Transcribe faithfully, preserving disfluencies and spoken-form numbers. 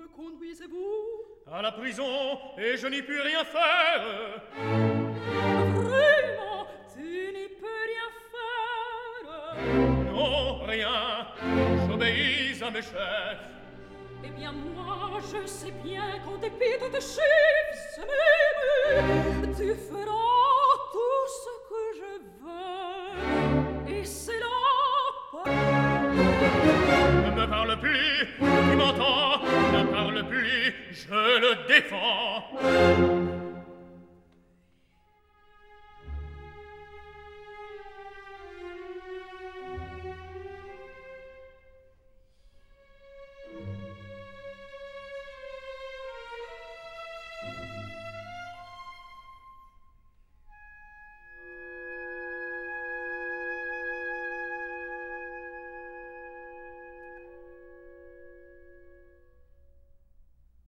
me conduisez-vous? À la prison, et je n'y puis rien faire. Vraiment, tu n'y peux rien faire? Non, rien. J'obéis à mes chefs. Eh bien, moi, je sais bien qu'en dépit de tes chefs, même, tu feras tout ce que je veux. Et c'est là. Ne me parle plus, tu m'entends? Ne parle plus, je le défends.